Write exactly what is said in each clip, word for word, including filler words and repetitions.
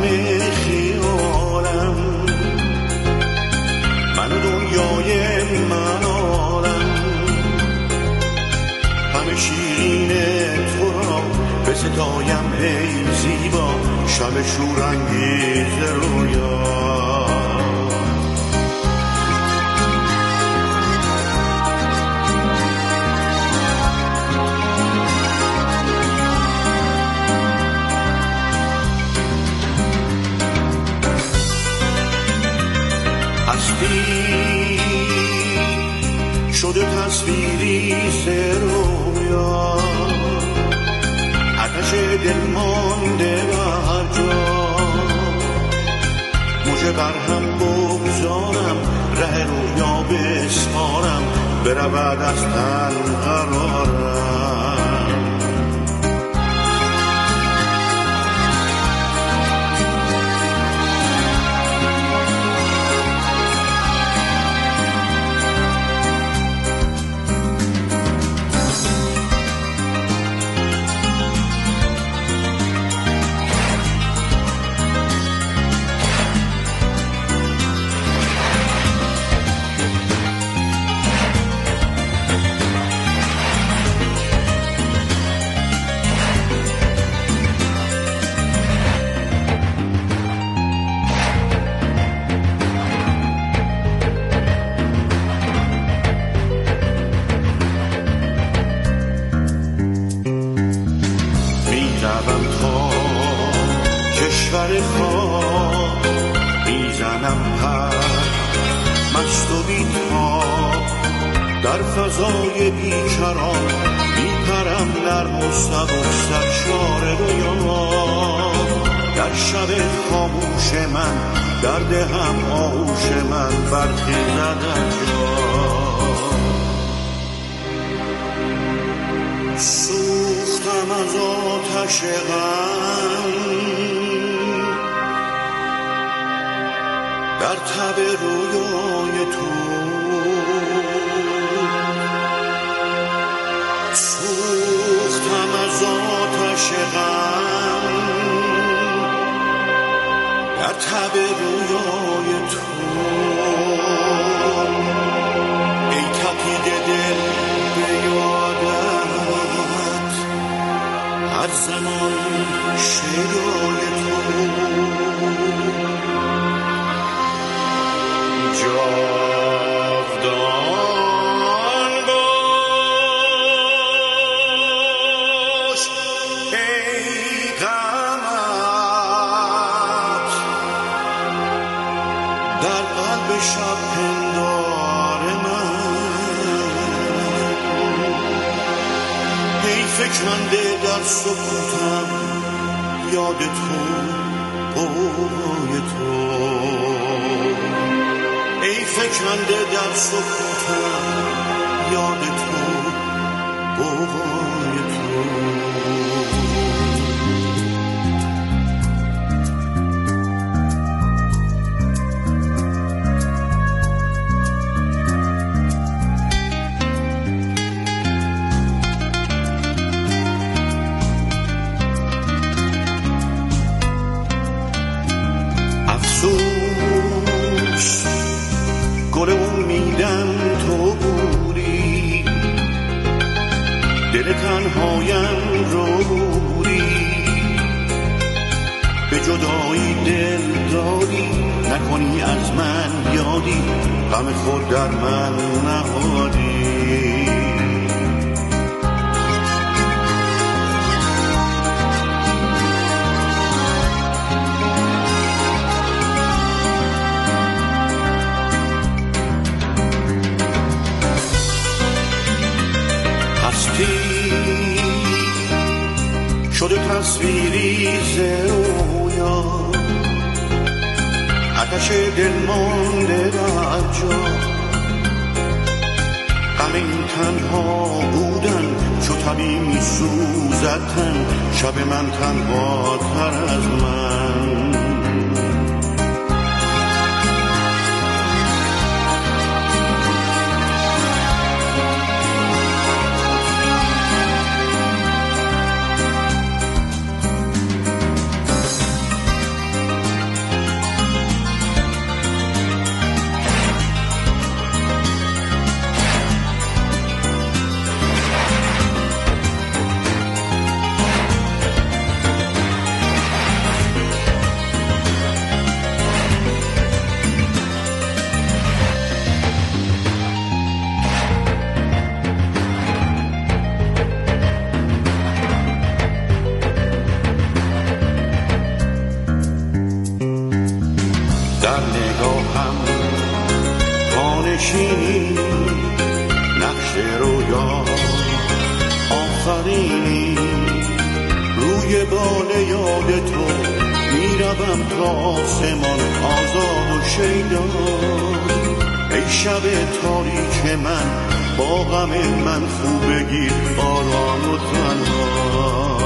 همه خیالم، من و دنیای من عالم، همه شیرین تو را به ستایم ای زیبا، شب شورانگیز رویا. شده تصویری سرویا، آتش دل مانده بر جا، موجه بر هم بگذارم، ره رویا بسپارم، برود از تن قرارم. در فضای بیکران میپرم نرم و سبک سرشار رویان، در شب خاموش من در دهم آغوش من برخیزد از جا. سوختم از آتش غم در تب رویای تو، سوختم از آتش غم در تب رویای تو. ای تپیده دل به یادت، هر زمان شیدای تو. فکنده در سکوتم یاد تو، قوای تو. ای فکنده در سکوتم یاد تو، قوای تو. گل امیدم تو بودی، دل تنهایم رو بودی، به جدایی دل دادی، نکنی از من یادی، غم خود در من نهادی. شده تصویری زرویا، آتش دل مانده در جا، غم این تنها بودن چو طبیع می سوزد تن، شب من تنها تر از من. میکنم تا آسمان آزاد و شیدا. ای شب تاریک من با غم من خوب بگیر آرام و تنها.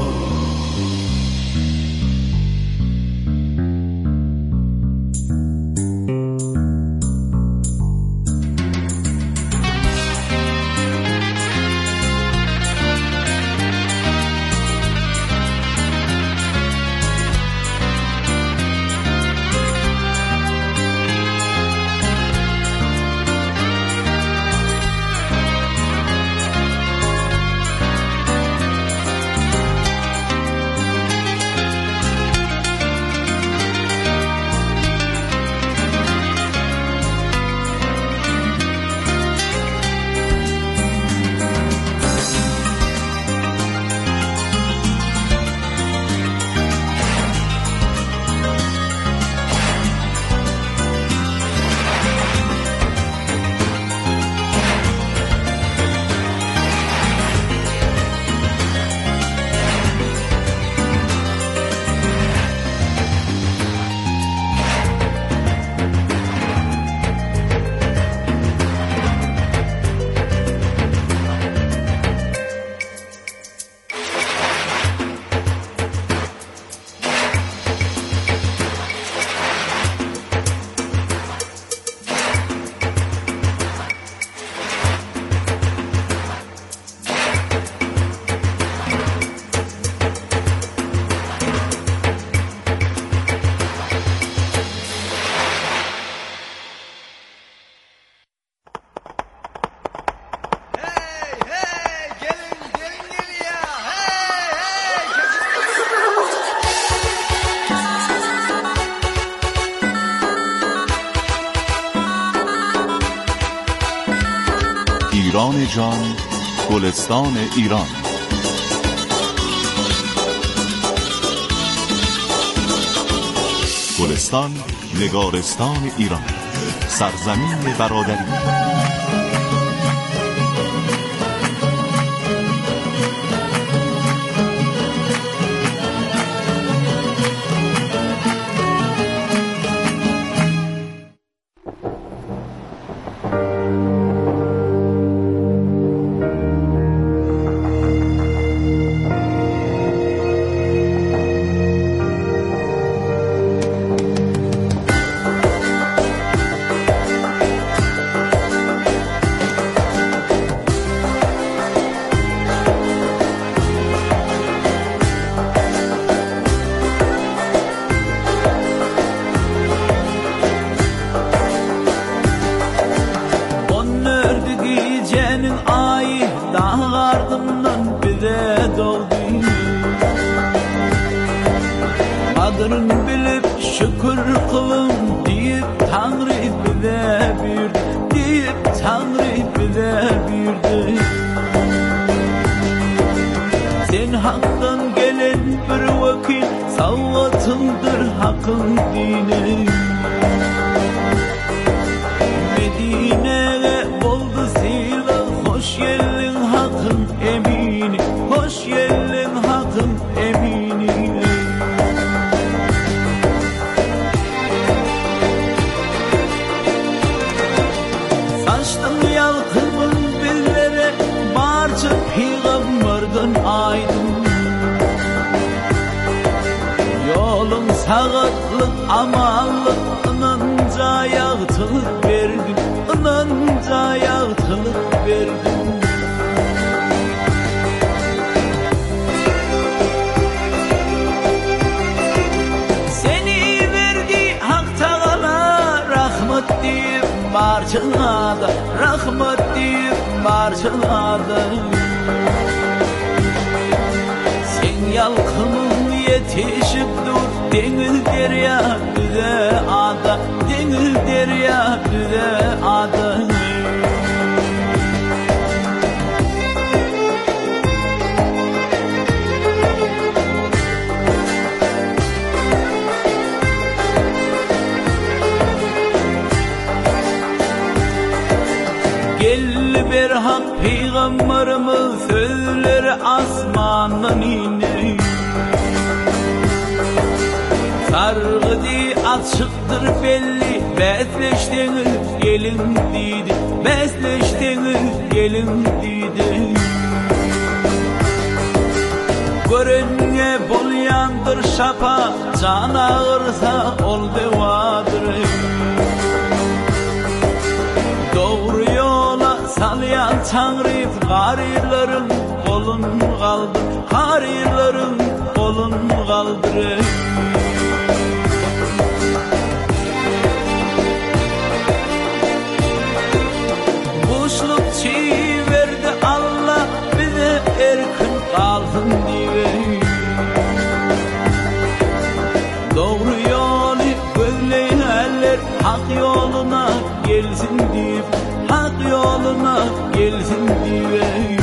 ایران جان، گلستان ایران. گلستان، نگارستان ایران، سرزمین برادری. Adını bilip şükür kılın deyip Tanrı bile bir deyip Tanrı bile bir sen haktan gelen bir vakit salvatındır hakkın dini. Medine'ye boldu silah hoş geldin hakkın emini, hoş geldin hakkın emini. Saçtım yalkımın billere barca peygamberden aydın. Yolun sağatlık amallık inanca yağtılık verdim, inanca yağtılık verdim. Seni verdi hak Teala rahmet deyip barçana da, rahmet deyip barçana da. Sen yalkımın yetişip dur deniz derya düze ada, deniz derya düze ada. Gel bir hak peygamberimiz söyler asmandan iner. Sargıdi açıktır belli, bezleştiniz gelin dedi, bezleştiniz gelin dedi. Görünge bol yandır şapa, can ağırsa ol devadır. Doğru yola salayan Tanrı, garirlerin kolun kaldır, garirlerin kolun kaldır. Kuşluk çiğ verdi Allah bize, erkin kalsın diye. Doğru yolu gözleyin eller, hak yoluna gelsin diye, hak yoluna gelsin diye.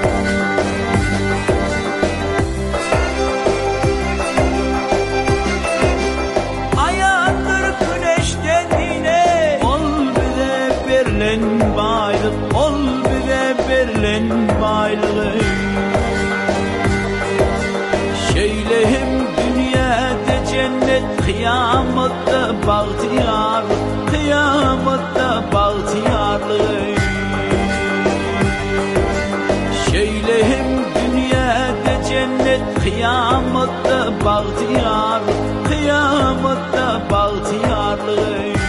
Ayağındır güneşten yine, ol bize verilen baylık, ol bize verilen baylık. Şeylehim dünyada cennet, kıyamatta bahtiyarlık, kıyamatta bahtiyarlık. Şeylehim dünyada cennet, kıyamatta bahtiyarlık, kıyamatta bahtiyarlık.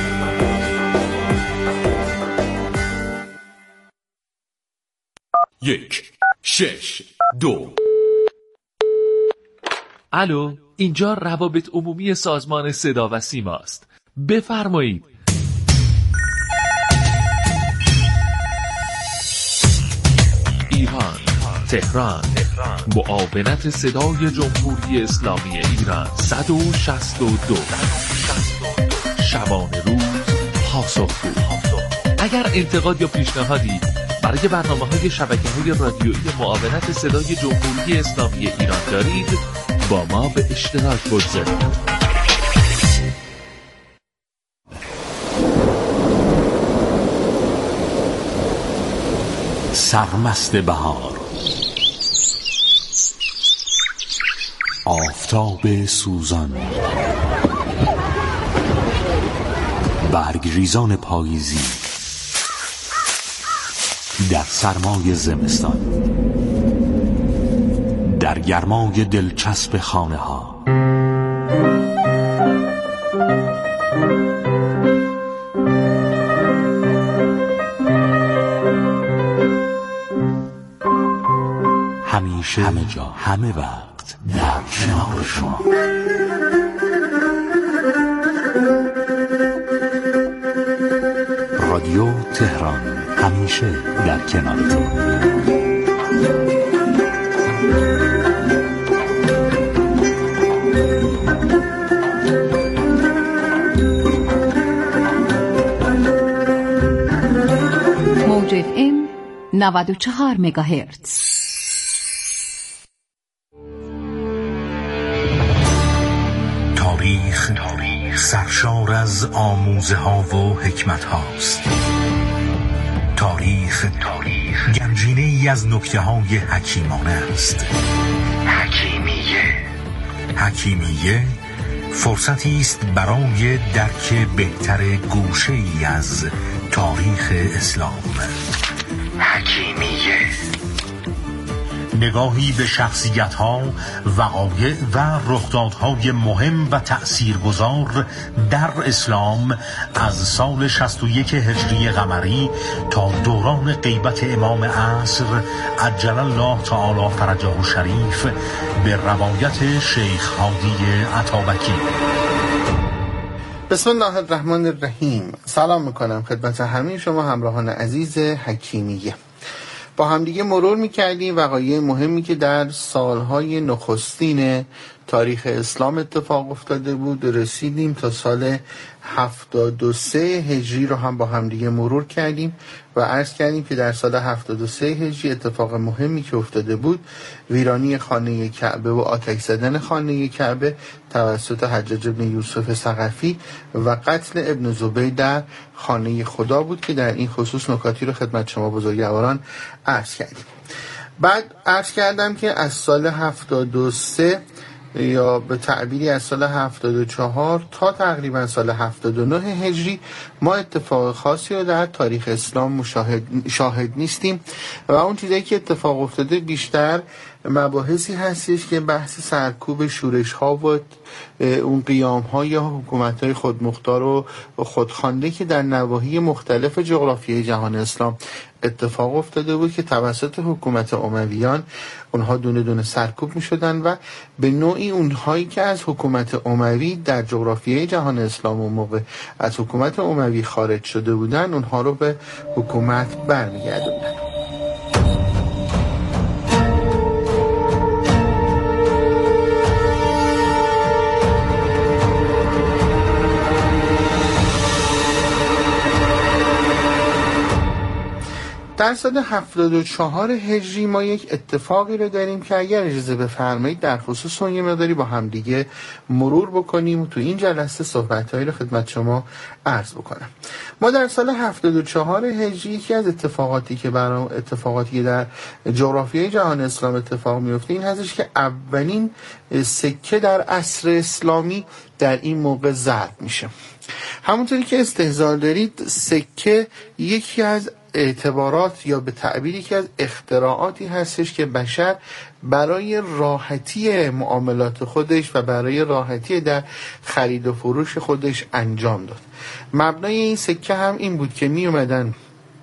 یک شش دو. الو، اینجا روابط عمومی سازمان صدا و سیما است. بفرمایید. ایران، تهران، معاونت صدای جمهوری اسلامی ایران صد و شصت و دو. شبانه روز پاسخگو. اگر انتقاد یا پیشنهادی برای برنامه‌های شبکه‌های رادیویی معاونت صدای جمهوری اسلامی ایران دارید، با ما به اشتراک بگذارید. سرمست بهار، آفتاب سوزان، برگریزان پاییزی در سرمای زمستان، در گرمای دلچسب خانه ها، همیشه، همه جا، همه وقت در کنار شما. رادیو تهران، همیشه در کنارتون. موج اف ام نود و چهار مگاهرتز. تاریخ سرشار از آموزه ها و حکمت هاست. تاریخ گنجینه ای از نکته های حکیمانه است. حکیمیه حکیمیه فرصتی است برای درک بهتر گوشه ای از تاریخ اسلام. حکیمیه نگاهی به شخصیت‌ها، وقایع و رخدادهای مهم و تأثیرگذار در اسلام از سال شصت و یک هجری قمری تا دوران غیبت امام عصر عجل الله تعالی فرجه الشریف به روایت شیخ هادی عطابکی. بسم الله الرحمن الرحیم. سلام میکنم خدمت همه شما همراهان عزیز حکیمیه. با همدیگه مرور میکردیم وقایع مهمی که در سالهای نخستین تاریخ اسلام اتفاق افتاده بود. رسیدیم تا سال هفتاد و سه هجری رو هم با همدیگه مرور کردیم و عرض کردیم که در سال هفتاد و سه هجری اتفاق مهمی که افتاده بود ویرانی خانه کعبه و آتش زدن خانه کعبه توسط حجاج بن یوسف ثقفی و قتل ابن زبیر در خانه خدا بود که در این خصوص نکاتی رو خدمت شما بزرگواران عرض کردیم. بعد عرض کردم که از سال هفتاد و سه یا به تعبیری از سال هفتاد و چهار تا تقریبا سال هفتاد و نه هجری ما اتفاق خاصی رو در تاریخ اسلام مشاهد شاهد نیستیم و اون چیزایی که اتفاق افتاده بیشتر مباحثی هستش که بحث سرکوب شورش ها و اون قیام ها یا حکومت های خودمختار و خودخوانده که در نواحی مختلف جغرافیای جهان اسلام اتفاق افتاده بود که توسط حکومت امویان اونها دونه دونه سرکوب می شدن و به نوعی اونهایی که از حکومت اموی در جغرافیای جهان اسلام اون موقع از حکومت اموی خارج شده بودن اونها رو به حکومت برمیگردوندن. در سال هفتاد و چهار هجری ما یک اتفاقی رو داریم که اگر اجازه بفرمایید در خصوص اون یه مقداری با هم دیگه مرور بکنیم و تو این جلسه صحبت‌هایی رو خدمت شما عرض بکنم. ما در سال هفتاد و چهار هجری یکی از اتفاقاتی که برای اتفاقاتی در جغرافیای جهان اسلام اتفاق میفته این هستش که اولین سکه در عصر اسلامی در این موقع ضرب میشه. همونطوری که استحضار دارید سکه یکی از اعتبارات یا به تعبیری که از اختراعاتی هستش که بشر برای راحتی معاملات خودش و برای راحتی در خرید و فروش خودش انجام داد. مبنای این سکه هم این بود که می اومدن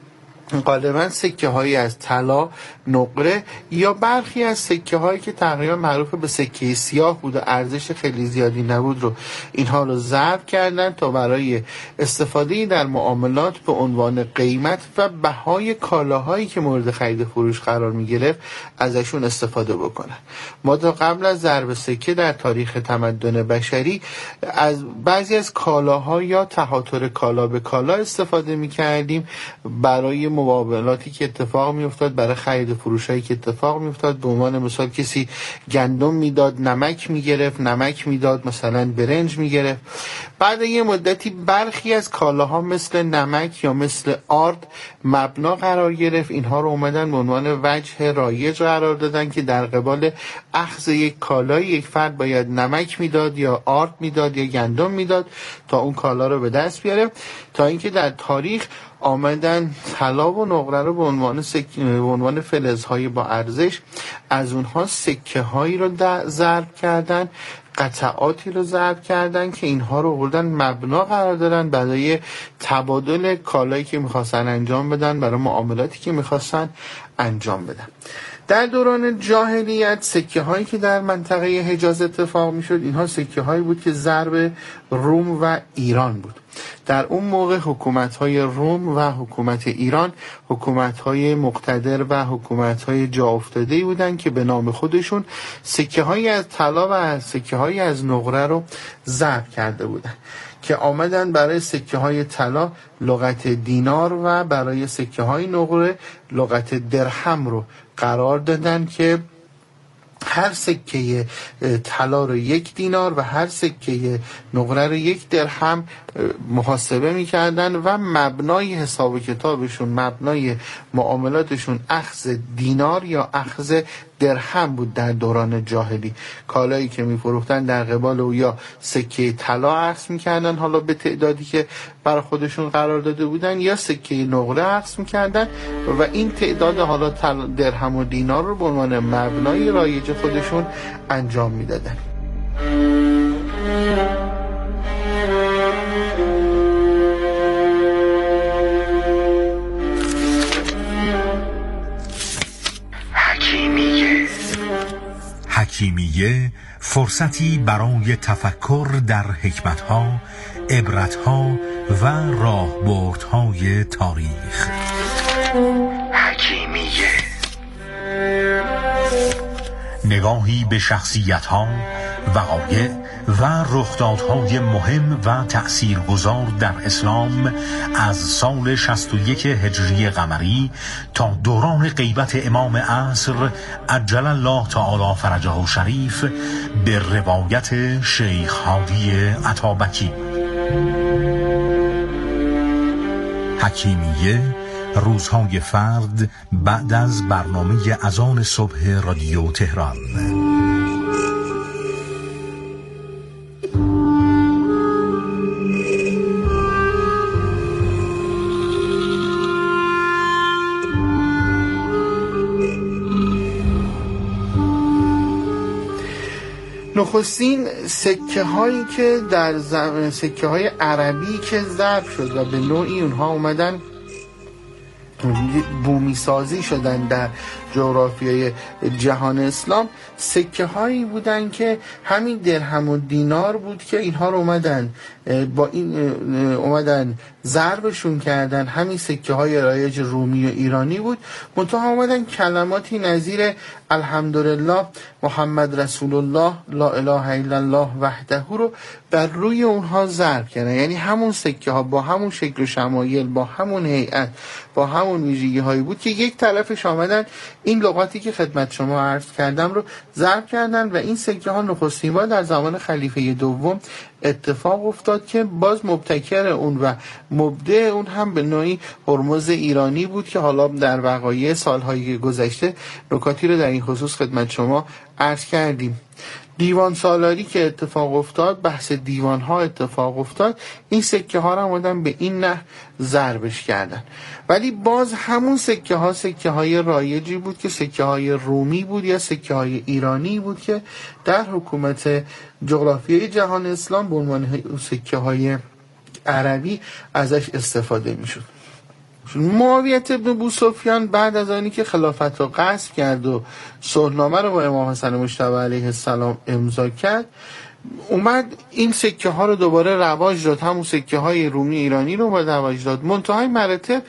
غالبا سکه هایی از طلا، نقره یا برخی از سکه هایی که تقریبا معروف به سکه سیاه بود و ارزش خیلی زیادی نبود رو اینها رو ضرب کردن تا برای استفاده در معاملات به عنوان قیمت و بهای کالاهایی که مورد خرید و فروش قرار می گرفت ازشون استفاده بکنن. ما تا قبل از ضرب سکه در تاریخ تمدن بشری از بعضی از کالاها یا تهاتر کالا به کالا استفاده می کردیم برای مبادلاتی که اتفاق می افتاد، برای خرید و فروشایی که اتفاق می افتاد. به عنوان مثال کسی گندم میداد نمک می گرفت، نمک میداد مثلا برنج می گرفت. بعد یه مدتی برخی از کالاها مثل نمک یا مثل آرد مبنا قرار گرفت. اینها رو اومدن به عنوان وجه رایج قرار دادن که در قبال اخذ یک کالای یک فرد باید نمک میداد یا آرد میداد یا گندم میداد تا اون کالا رو به دست بیاره، تا اینکه در تاریخ آمدن طلا و نقره رو به عنوان سک... به عنوان فلزهای با ارزش از اونها سکه هایی رو ضرب کردن، قطعاتی رو ضرب کردن که اینها رو آوردن مبنا قرار دادن برای تبادل کالایی که میخواستن انجام بدن، برای معاملاتی که میخواستن انجام بدن. در دوران جاهلیت سکه هایی که در منطقه حجاز اتفاق میشد اینها سکه هایی بود که ضرب روم و ایران بود. در اون موقع حکومت های روم و حکومت ایران حکومت های مقتدر و حکومت های جا افتاده‌ای بودن که به نام خودشون سکه هایی از طلا و سکه هایی از نقره رو ضرب کرده بودن که آمدن برای سکه های طلا لغت دینار و برای سکه های نقره لغت درهم رو قرار دادن که هر سکه طلا رو یک دینار و هر سکه نقره رو یک درهم محاسبه می‌کردن و مبنای حساب کتابشون، مبنای معاملاتشون اخذ دینار یا اخذ درهم بود. در دوران جاهلی کالایی که می‌فروختن در قبال او یا سکه طلا اخذ می‌کردن حالا به تعدادی که برای خودشون قرار داده بودن یا سکه نقره اخذ می‌کردن و این تعداد حالا درهم و دینار رو به عنوان مبنای رایج خودشون انجام می‌دادن. حکیمیه فرصتی برای تفکر در حکمتها، عبرتها و راهبردهای تاریخ. حکیمیه نگاهی به شخصیتها، وقایع و رخدادهای مهم و تأثیرگذار در اسلام از سال شصت و یک هجری قمری تا دوران غیبت امام عصر عجل الله تعالی فرجه شریف به روایت شیخ هادی عطابکی. حکیمیه روزهای فرد بعد از برنامه اذان صبح رادیو تهران. نخستین سکه هایی که در زم... سکه های عربی که ضرب شد و به نوعی اونها اومدن بومی سازی شدن در جغرافیای جهان اسلام، سکه هایی بودن که همین درهم و دینار بود که اینها رو اومدن با این اومدن ضربشون کردن. همین سکه های رایج رومی و ایرانی بود، منتها اومدن کلماتی نظیر الحمدلله، محمد رسول الله، لا اله الا الله وحده رو بر روی اونها ضرب کردن. یعنی همون سکه ها با همون شکل و شمایل، با همون هیئت، با همون ویژگی هایی بود که یک طرفش آمدن این لغاتی که خدمت شما عرض کردم رو ضرب کردن و این سکه ها نخستین بار در زمان خلیفه دوم اتفاق افتاد که باز مبتکر اون و مبدع اون هم به نوعی هرمز ایرانی بود که حالا در وقایع سالهای گذشته نکاتی رو در این خصوص خدمت شما عرض کردیم. دیوان سالاری که اتفاق افتاد، بحث دیوان ها اتفاق افتاد، این سکه ها رو آمدن به این نحو ضربش کردن. ولی باز همون سکه ها سکه های رایجی بود که سکه های رومی بود یا سکه های ایرانی بود که در حکومت جغرافیای جهان اسلام به عنوان سکه های عربی ازش استفاده می شد. معاویه ابن ابوسفیان بعد از آنی که خلافت رو غصب کرد و صلحنامه رو با امام حسن مجتبی علیه السلام امضا کرد، اومد این سکه ها رو دوباره رواج داد، همون سکه های رومی ایرانی رو با رواج داد. منتهای مراتب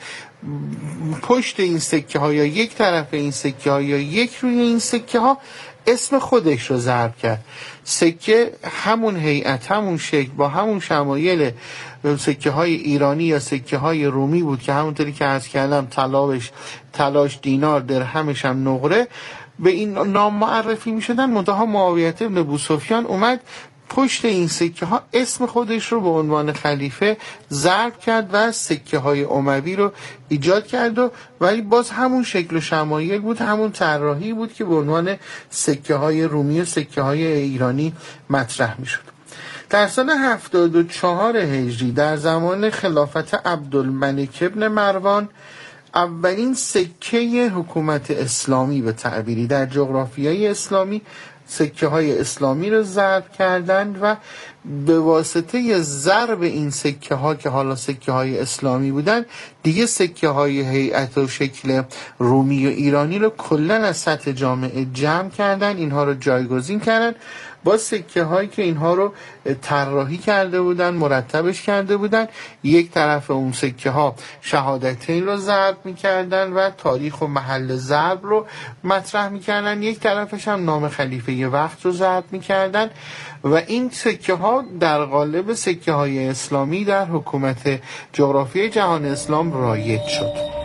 پشت این سکه ها یا یک طرف این سکه ها یا یک روی این سکه ها اسم خودش رو ضرب کرد. سکه همون هیئت، همون شکل، با همون شمایل سکه های ایرانی یا سکه های رومی بود که همونطوری که عرض کردم طلاش طلاش دینار، درهمش هم نقره، به این نام معرفی می شدن. منتها معاویه ابن ابوسفیان اومد پشت این سکه ها اسم خودش رو به عنوان خلیفه ضرب کرد و سکه های اموی رو ایجاد کرد و ولی باز همون شکل و شمایل بود، همون طراحی بود که به عنوان سکه های رومی و سکه های ایرانی مطرح می شد. در سال هفتاد و چهار هجری در زمان خلافت عبدالملک ابن مروان اولین سکه حکومت اسلامی به تعبیری در جغرافیای اسلامی سکه های اسلامی رو ضرب کردند و به واسطه ضرب این سکه ها که حالا سکه های اسلامی بودن، دیگه سکه های هیئت و شکل رومی و ایرانی رو کلن از سطح جامعه جمع کردن، اینها رو جایگزین کردن با سکه هایی که اینها رو طراحی کرده بودن، مرتبش کرده بودن. یک طرف اون سکه ها شهادتین رو ضرب میکردن و تاریخ و محل ضرب رو مطرح میکردن، یک طرفش هم نام خلیفه وقت رو ضرب میکردن و این سکه ها در قالب سکه های اسلامی در حکومت جغرافیای جهان اسلام رایج شد.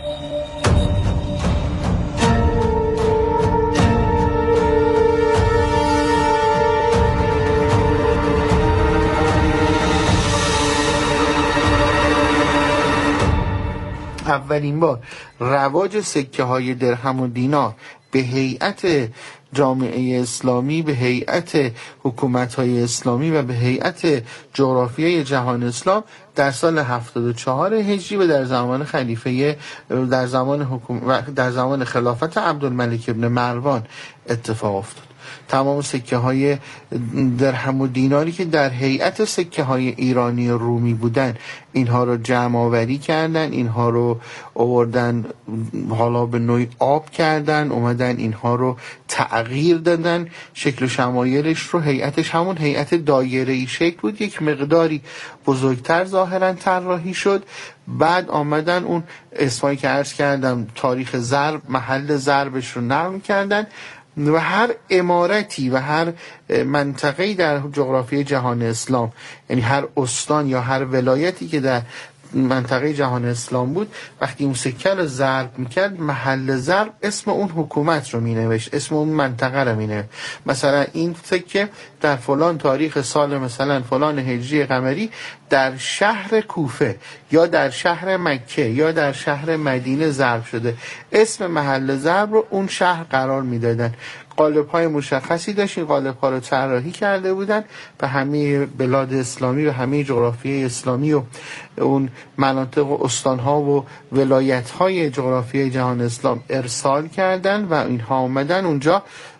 اولین بار رواج سکه های درهم و دینار به هیئت جامعه اسلامی، به هیئت حکومت های اسلامی و به هیئت جغرافیای جهان اسلام در سال هفتاد و چهار هجری و در زمان خلیفه در زمان حکومت در زمان خلافت عبدالملک ابن مروان اتفاق افتاد. تمام سکه های درهم و دیناری که در هیئت سکه های ایرانی و رومی بودن، اینها رو جمع آوری کردن، اینها رو آوردن حالا به نوعی آب کردن، اومدن اینها رو تغییر دادن، شکل و شمایلش رو، هیئتش همون هیئت دایره‌ای شکل بود، یک مقداری بزرگتر ظاهرا طراحی شد. بعد آمدن اون اسمایی که عرض کردم تاریخ ضرب، محل ضربش رو نقل کردن و هر امارتی و هر منطقه‌ای در جغرافیای جهان اسلام، یعنی هر استان یا هر ولایتی که در منطقه جهان اسلام بود، وقتی اون سکه رو ضرب میکرد، محل ضرب اسم اون حکومت رو مینوشت، اسم اون منطقه رو مینوشت. مثلا این سکه در فلان تاریخ سال مثلا فلان هجری قمری در شهر کوفه یا در شهر مکه یا در شهر مدینه ضرب شده، اسم محل ضرب رو اون شهر قرار میدادن. قالب‌های مشخصی داشت، این قالب‌ها رو طراحی کرده بودن، به همه بلاد اسلامی و همه جغرافیای اسلامی و اون مناطق و استان‌ها و ولایت‌های جغرافیای جهان اسلام ارسال کردن و اینها اومدن اونجا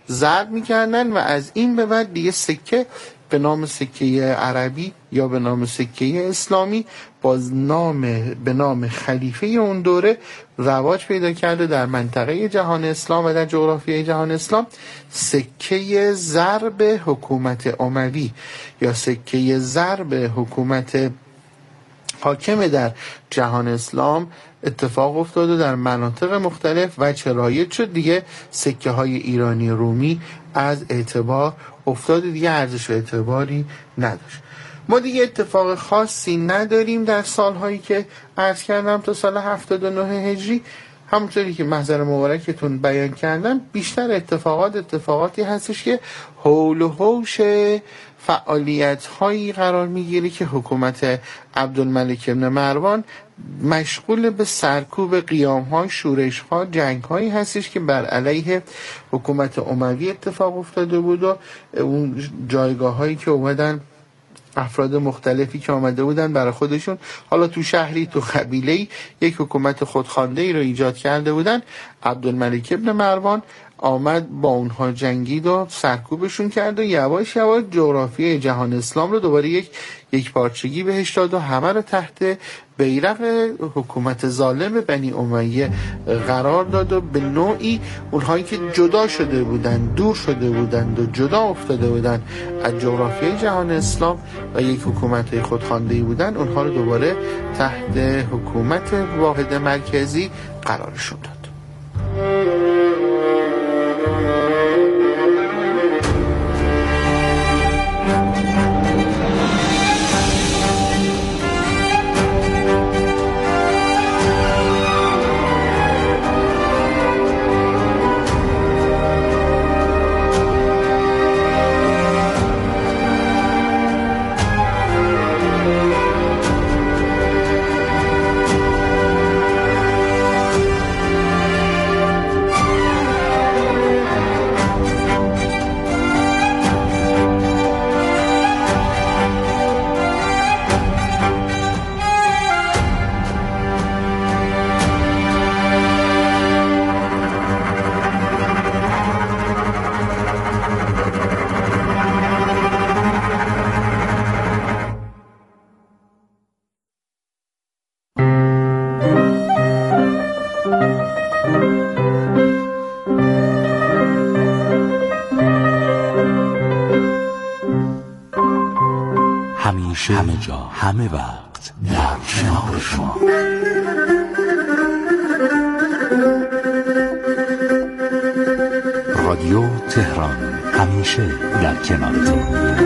ضرب میکردن و از این به بعد دیگه سکه به نام سکه عربی یا به نام سکه اسلامی با نام به نام خلیفه اون دوره رواج پیدا کرده در منطقه جهان اسلام و در جغرافیای جهان اسلام. سکه ضرب حکومت اموی یا سکه ضرب حکومت حاکم در جهان اسلام اتفاق افتاده در مناطق مختلف و چرایت شد دیگه سکه های ایرانی رومی از اعتبار افتاده، دیگه ارزش و اعتباری نداشت. ما دیگه اتفاق خاصی نداریم در سالهایی که عرض کردم تا سال هفتاد و نه هجری. همونطوری که محضر مبارکتون بیان کردم بیشتر اتفاقات اتفاقاتی هستش که حول و حوش فعالیت هایی قرار میگیره که حکومت عبدالملک ابن مروان مشغول به سرکوب قیام ها، شورش ها، جنگ هایی هستش که بر علیه حکومت اموی اتفاق افتاده بود و اون جایگاه هایی که اومدن افراد مختلفی که آمده بودن برای خودشون حالا تو شهری تو قبیله‌ای یک حکومت خودخوانده‌ای رو ایجاد کرده بودن. عبدالملک ابن مروان آمد با اونها جنگید و سرکوبشون کرد و یواش یواش جغرافیای جهان اسلام رو دوباره یک یک پارچگی بهش داد و همه رو تحت بیرق حکومت ظالم بنی امیه قرار داد و به نوعی اونهایی که جدا شده بودن، دور شده بودند و جدا افتاده بودن از جغرافیای جهان اسلام و یک حکومت خودخوانده‌ای بودن، اونها رو دوباره تحت حکومت واحد مرکزی قرارشون داد. همیشه همه جا همه وقت در کنار شما. رادیو تهران همیشه در کنارتون.